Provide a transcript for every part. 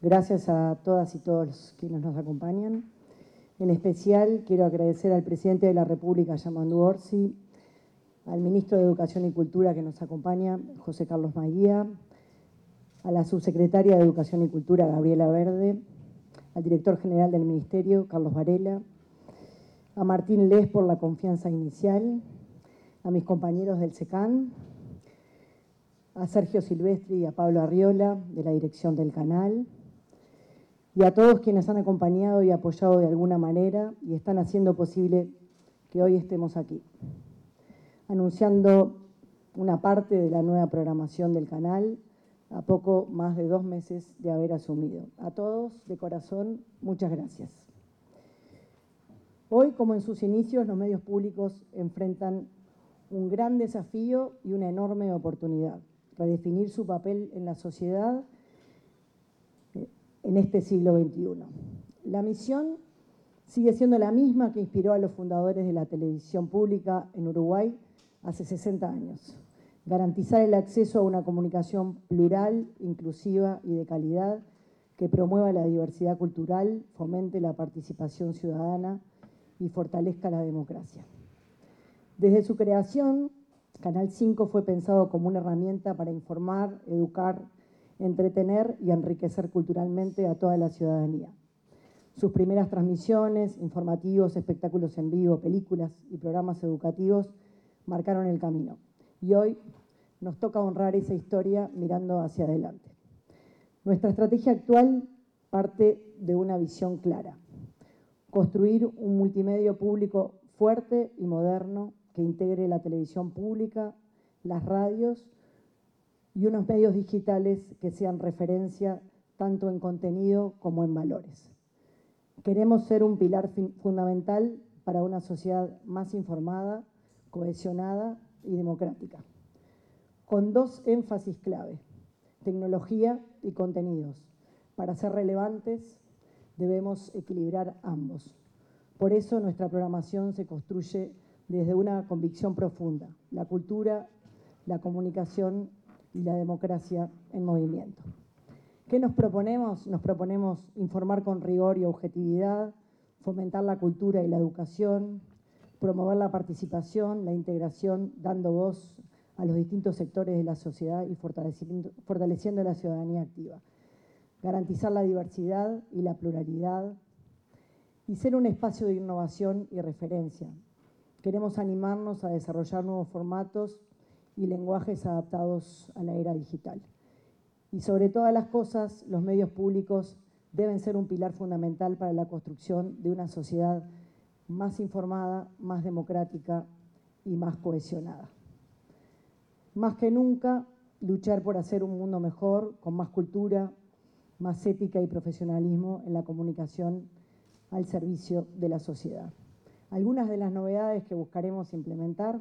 Gracias a todas y todos quienes nos acompañan. En especial quiero agradecer al presidente de la República, Yamandu Orsi, al ministro de Educación y Cultura que nos acompaña, José Carlos Maguía, a la subsecretaria de Educación y Cultura, Gabriela Verde, al director general del Ministerio, Carlos Varela, a Martín Les por la confianza inicial, a mis compañeros del SECAN, a Sergio Silvestri y a Pablo Arriola, de la dirección del canal, y a todos quienes han acompañado y apoyado de alguna manera y están haciendo posible que hoy estemos aquí, anunciando una parte de la nueva programación del canal a poco más de 2 meses de haber asumido. A todos, de corazón, muchas gracias. Hoy, como en sus inicios, los medios públicos enfrentan un gran desafío y una enorme oportunidad: redefinir su papel en la sociedad en este siglo XXI. La misión sigue siendo la misma que inspiró a los fundadores de la televisión pública en Uruguay hace 60 años: garantizar el acceso a una comunicación plural, inclusiva y de calidad que promueva la diversidad cultural, fomente la participación ciudadana y fortalezca la democracia. Desde su creación, Canal 5 fue pensado como una herramienta para informar, educar, entretener y enriquecer culturalmente a toda la ciudadanía. Sus primeras transmisiones, informativos, espectáculos en vivo, películas y programas educativos marcaron el camino. Y hoy nos toca honrar esa historia mirando hacia adelante. Nuestra estrategia actual parte de una visión clara: construir un multimedio público fuerte y moderno que integre la televisión pública, las radios y unos medios digitales que sean referencia tanto en contenido como en valores. Queremos ser un pilar fundamental para una sociedad más informada, cohesionada y democrática, con 2 énfasis clave: tecnología y contenidos. Para ser relevantes debemos equilibrar ambos. Por eso nuestra programación se construye desde una convicción profunda: la cultura, la comunicación y la democracia en movimiento. ¿Qué nos proponemos? Nos proponemos informar con rigor y objetividad, fomentar la cultura y la educación, promover la participación, la integración, dando voz a los distintos sectores de la sociedad y fortaleciendo la ciudadanía activa, garantizar la diversidad y la pluralidad y ser un espacio de innovación y referencia. Queremos animarnos a desarrollar nuevos formatos y lenguajes adaptados a la era digital. Y sobre todas las cosas, los medios públicos deben ser un pilar fundamental para la construcción de una sociedad más informada, más democrática y más cohesionada. Más que nunca, luchar por hacer un mundo mejor, con más cultura, más ética y profesionalismo en la comunicación al servicio de la sociedad. Algunas de las novedades que buscaremos implementar: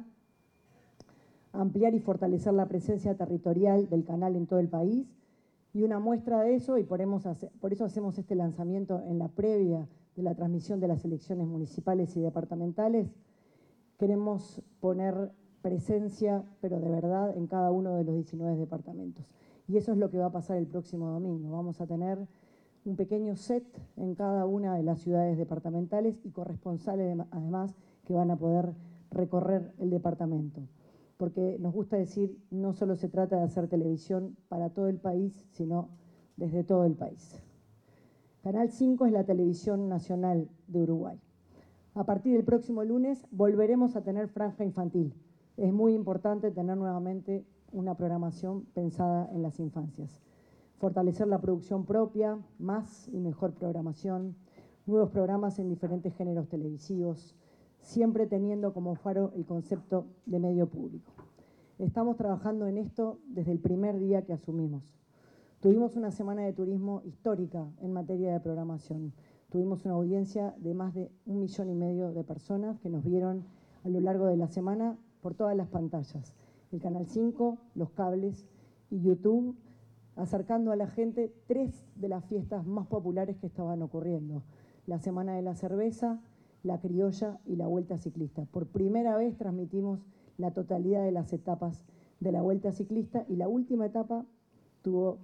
ampliar y fortalecer la presencia territorial del canal en todo el país, y una muestra de eso, y por eso hacemos este lanzamiento en la previa de la transmisión de las elecciones municipales y departamentales. Queremos poner presencia, pero de verdad, en cada uno de los 19 departamentos. Y eso es lo que va a pasar el próximo domingo. Vamos a tener un pequeño set en cada una de las ciudades departamentales y corresponsales, además, que van a poder recorrer el departamento. Porque nos gusta decir, no solo se trata de hacer televisión para todo el país, sino desde todo el país. Canal 5 es la televisión nacional de Uruguay. A partir del próximo lunes volveremos a tener franja infantil. Es muy importante tener nuevamente una programación pensada en las infancias. Fortalecer la producción propia, más y mejor programación, nuevos programas en diferentes géneros televisivos, siempre teniendo como faro el concepto de medio público. Estamos trabajando en esto desde el primer día que asumimos. Tuvimos una semana de turismo histórica en materia de programación. Tuvimos una audiencia de más de 1,5 millones de personas que nos vieron a lo largo de la semana por todas las pantallas: el Canal 5, los cables y YouTube, acercando a la gente 3 de las fiestas más populares que estaban ocurriendo: la Semana de la Cerveza, la Criolla y la Vuelta Ciclista. Por primera vez transmitimos la totalidad de las etapas de la Vuelta Ciclista, y la última etapa tuvo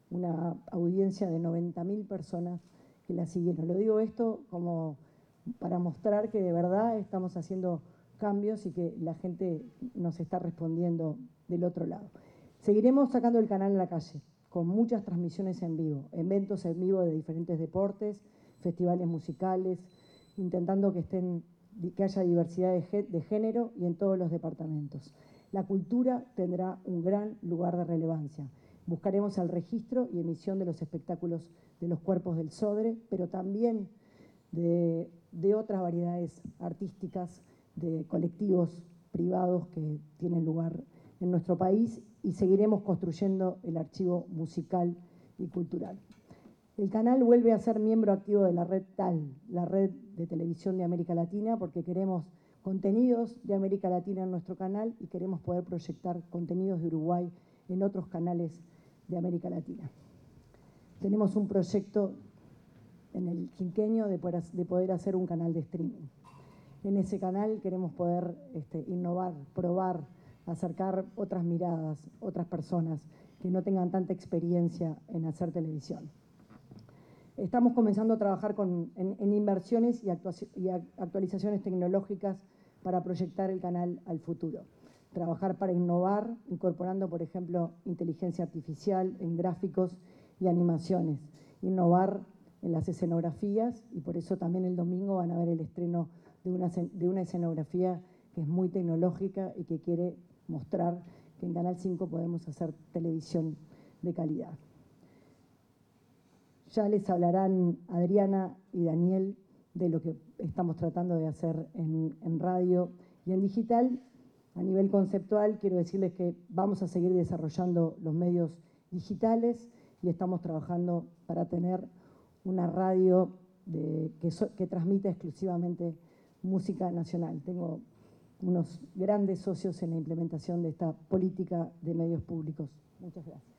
una audiencia de 90.000 personas que la siguieron. Lo digo esto como para mostrar que de verdad estamos haciendo cambios y que la gente nos está respondiendo del otro lado. Seguiremos sacando el canal a la calle, con muchas transmisiones en vivo, eventos en vivo de diferentes deportes, festivales musicales, intentando que haya diversidad de género y en todos los departamentos. La cultura tendrá un gran lugar de relevancia. Buscaremos el registro y emisión de los espectáculos de los cuerpos del Sodre, pero también de otras variedades artísticas, de colectivos privados que tienen lugar en nuestro país, y seguiremos construyendo el archivo musical y cultural. El canal vuelve a ser miembro activo de la red TAL, la red de televisión de América Latina, porque queremos contenidos de América Latina en nuestro canal y queremos poder proyectar contenidos de Uruguay en otros canales de América Latina. Tenemos un proyecto en el quinquenio de poder hacer un canal de streaming. En ese canal queremos poder innovar, probar, acercar otras miradas, otras personas que no tengan tanta experiencia en hacer televisión. Estamos comenzando a trabajar en inversiones y actualizaciones tecnológicas para proyectar el canal al futuro. Trabajar para innovar, incorporando, por ejemplo, inteligencia artificial en gráficos y animaciones. Innovar en las escenografías, y por eso también el domingo van a ver el estreno de una escenografía que es muy tecnológica y que quiere mostrar que en Canal 5 podemos hacer televisión de calidad. Ya les hablarán Adriana y Daniel de lo que estamos tratando de hacer en radio y en digital. A nivel conceptual, quiero decirles que vamos a seguir desarrollando los medios digitales y estamos trabajando para tener una radio que transmita exclusivamente música nacional. Tengo unos grandes socios en la implementación de esta política de medios públicos. Muchas gracias.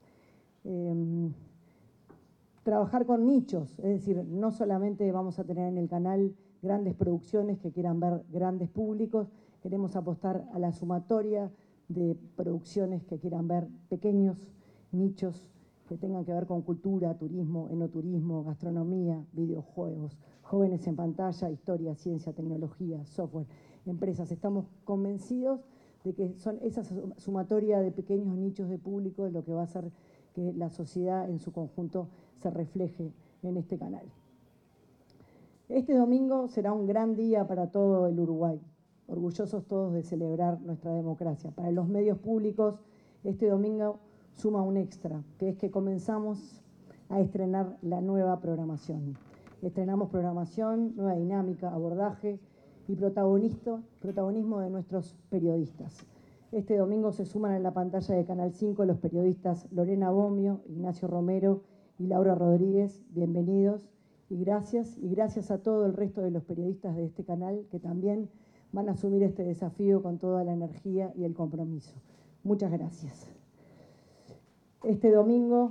Trabajar con nichos, es decir, no solamente vamos a tener en el canal grandes producciones que quieran ver grandes públicos, queremos apostar a la sumatoria de producciones que quieran ver pequeños nichos que tengan que ver con cultura, turismo, enoturismo, gastronomía, videojuegos, jóvenes en pantalla, historia, ciencia, tecnología, software, empresas. Estamos convencidos de que son esa sumatoria de pequeños nichos de público lo que va a hacer que la sociedad en su conjunto se refleje en este canal. Este domingo será un gran día para todo el Uruguay, orgullosos todos de celebrar nuestra democracia. Para los medios públicos, este domingo suma un extra, que es que comenzamos a estrenar la nueva programación. Estrenamos programación, nueva dinámica, abordaje y protagonismo de nuestros periodistas. Este domingo se suman en la pantalla de Canal 5 los periodistas Lorena Bomio, Ignacio Romero y Laura Rodríguez. Bienvenidos y gracias a todo el resto de los periodistas de este canal que también van a asumir este desafío con toda la energía y el compromiso. Muchas gracias. Este domingo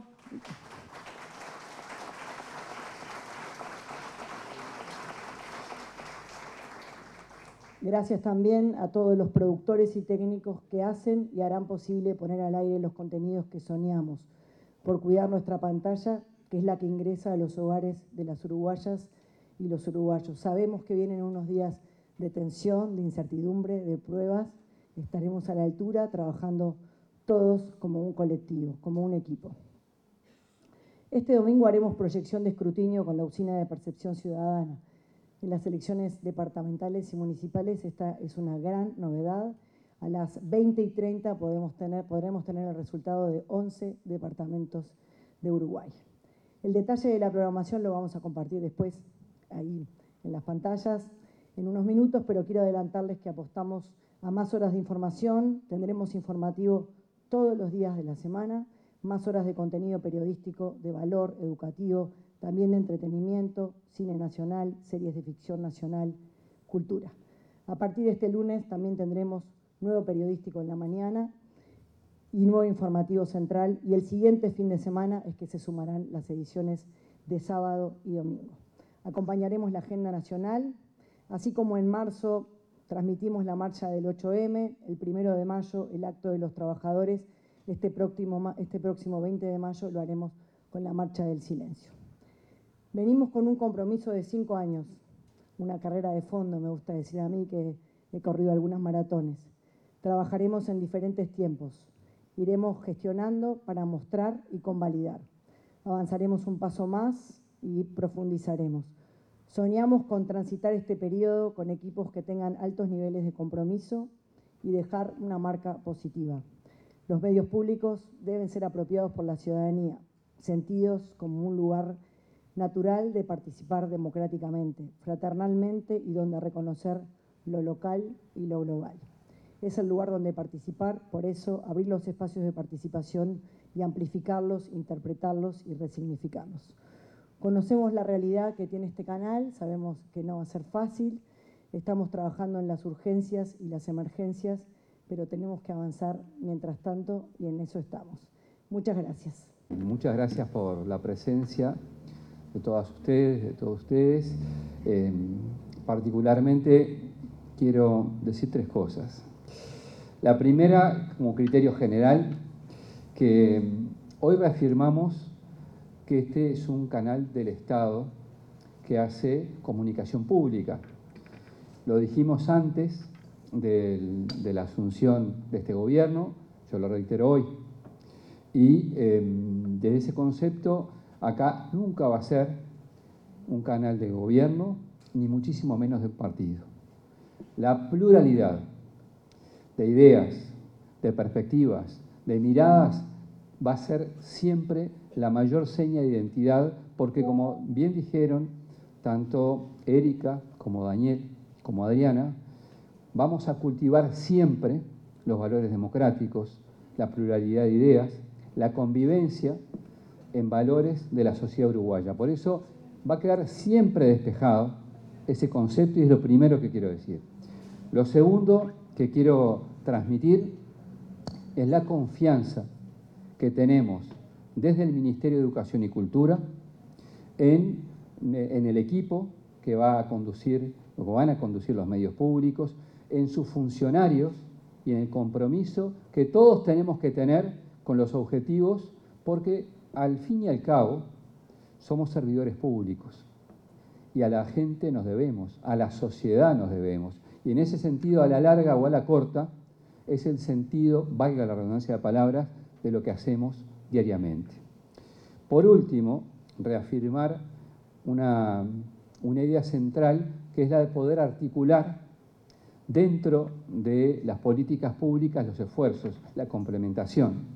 gracias también a todos los productores y técnicos que hacen y harán posible poner al aire los contenidos que soñamos, por cuidar nuestra pantalla, que es la que ingresa a los hogares de las uruguayas y los uruguayos. Sabemos que vienen unos días de tensión, de incertidumbre, de pruebas. Estaremos a la altura trabajando todos como un colectivo, como un equipo. Este domingo haremos proyección de escrutinio con la Usina de Percepción Ciudadana. En las elecciones departamentales y municipales esta es una gran novedad. A las 20:30 podremos tener el resultado de 11 departamentos de Uruguay. El detalle de la programación lo vamos a compartir después ahí en las pantallas en unos minutos, pero quiero adelantarles que apostamos a más horas de información. Tendremos informativo todos los días de la semana, más horas de contenido periodístico de valor, educativo, también de entretenimiento, cine nacional, series de ficción nacional, cultura. A partir de este lunes también tendremos nuevo periodístico en la mañana y nuevo informativo central, y el siguiente fin de semana es que se sumarán las ediciones de sábado y domingo. Acompañaremos la agenda nacional, así como en marzo transmitimos la marcha del 8M, el 1 de mayo el acto de los trabajadores este próximo 20 de mayo lo haremos con la Marcha del Silencio. Venimos con un compromiso de 5 años, una carrera de fondo, me gusta decir a mí, que he corrido algunas maratones. Trabajaremos en diferentes tiempos. Iremos gestionando para mostrar y convalidar. Avanzaremos un paso más y profundizaremos. Soñamos con transitar este periodo con equipos que tengan altos niveles de compromiso y dejar una marca positiva. Los medios públicos deben ser apropiados por la ciudadanía, sentidos como un lugar natural de participar democráticamente, fraternalmente y donde reconocer lo local y lo global. Es el lugar donde participar, por eso abrir los espacios de participación y amplificarlos, interpretarlos y resignificarlos. Conocemos la realidad que tiene este canal, sabemos que no va a ser fácil, estamos trabajando en las urgencias y las emergencias, pero tenemos que avanzar mientras tanto y en eso estamos. Muchas gracias. Muchas gracias por la presencia de todas ustedes, de todos ustedes. Particularmente quiero decir 3 cosas. La primera, como criterio general, que hoy reafirmamos que este es un canal del Estado que hace comunicación pública. Lo dijimos antes de la asunción de este gobierno, yo lo reitero hoy. Y desde ese concepto, acá nunca va a ser un canal de gobierno, ni muchísimo menos de partido. La pluralidad de ideas, de perspectivas, de miradas, va a ser siempre la mayor seña de identidad, porque como bien dijeron, tanto Erika como Daniel, como Adriana, vamos a cultivar siempre los valores democráticos, la pluralidad de ideas, la convivencia en valores de la sociedad uruguaya. Por eso va a quedar siempre despejado ese concepto y es lo primero que quiero decir. Lo segundo que quiero transmitir es la confianza que tenemos desde el Ministerio de Educación y Cultura en el equipo que va a conducir, o que van a conducir los medios públicos, en sus funcionarios y en el compromiso que todos tenemos que tener con los objetivos, porque al fin y al cabo somos servidores públicos y a la gente nos debemos, a la sociedad nos debemos. Y en ese sentido, a la larga o a la corta, es el sentido, valga la redundancia de palabras, de lo que hacemos diariamente. Por último, reafirmar una idea central, que es la de poder articular dentro de las políticas públicas los esfuerzos, la complementación.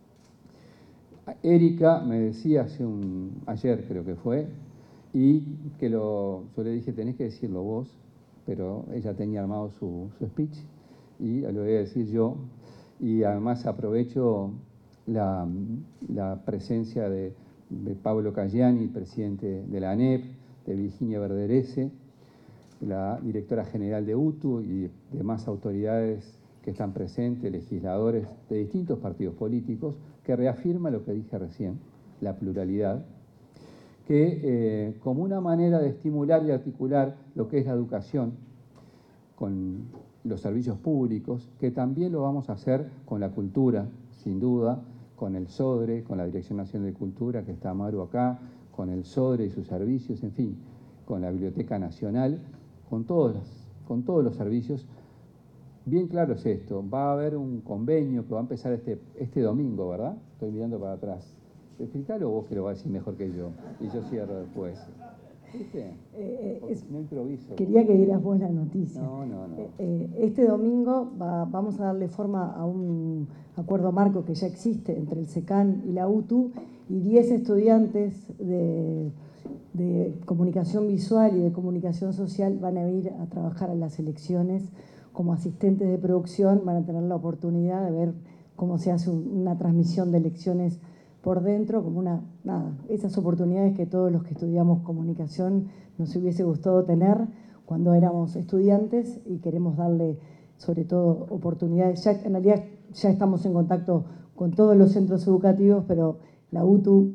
Erika me decía ayer creo que fue, y que yo le dije, tenés que decirlo vos, pero ella tenía armado su speech y lo voy a decir yo, y además aprovecho la presencia de Pablo Caggiani, presidente de la ANEP, de Virginia Verderese, la directora general de UTU y demás autoridades que están presentes, legisladores de distintos partidos políticos, que reafirma lo que dije recién, la pluralidad, que como una manera de estimular y articular lo que es la educación con los servicios públicos, que también lo vamos a hacer con la cultura, sin duda, con el SODRE, con la Dirección Nacional de Cultura, que está Maru acá, con el SODRE y sus servicios, en fin, con la Biblioteca Nacional, con todos los servicios. Bien claro es esto, va a haber un convenio que va a empezar este domingo, ¿verdad? Estoy mirando para atrás. ¿Explicalo vos que lo vas a decir mejor que yo? Y yo cierro después. ¿Viste? No improviso. Quería que dieras vos la noticia. No. Este domingo vamos a darle forma a un acuerdo marco que ya existe entre el SECAN y la UTU, y 10 estudiantes de comunicación visual y de comunicación social van a ir a trabajar a las elecciones como asistentes de producción, van a tener la oportunidad de ver cómo se hace una transmisión de elecciones por dentro, como esas oportunidades que todos los que estudiamos comunicación nos hubiese gustado tener cuando éramos estudiantes, y queremos darle sobre todo oportunidades. En realidad ya estamos en contacto con todos los centros educativos, pero la UTU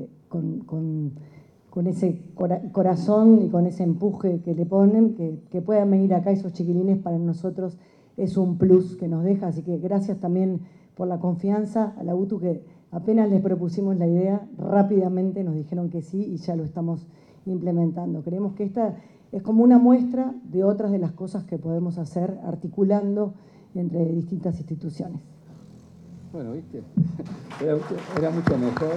con ese corazón y con ese empuje que le ponen, que puedan venir acá esos chiquilines, para nosotros es un plus que nos deja. Así que gracias también por la confianza, a la UTU, que apenas les propusimos la idea, rápidamente nos dijeron que sí y ya lo estamos implementando. Creemos que esta es como una muestra de otras de las cosas que podemos hacer articulando entre distintas instituciones. Bueno, ¿viste? Era mucho mejor.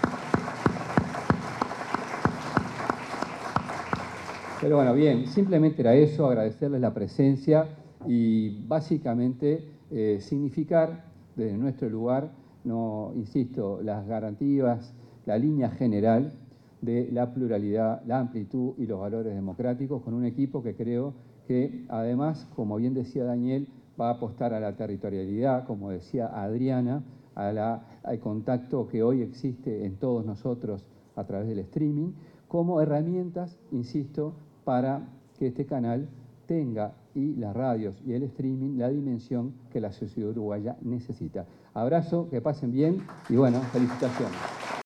Pero bueno, bien, simplemente era eso, agradecerles la presencia y básicamente significar desde nuestro lugar, no, insisto, las garantías, la línea general de la pluralidad, la amplitud y los valores democráticos con un equipo que creo que además, como bien decía Daniel, va a apostar a la territorialidad, como decía Adriana, al contacto que hoy existe en todos nosotros a través del streaming, como herramientas, insisto, para que este canal tenga, y las radios y el streaming, la dimensión que la sociedad uruguaya necesita. Abrazo, que pasen bien y bueno, felicitaciones.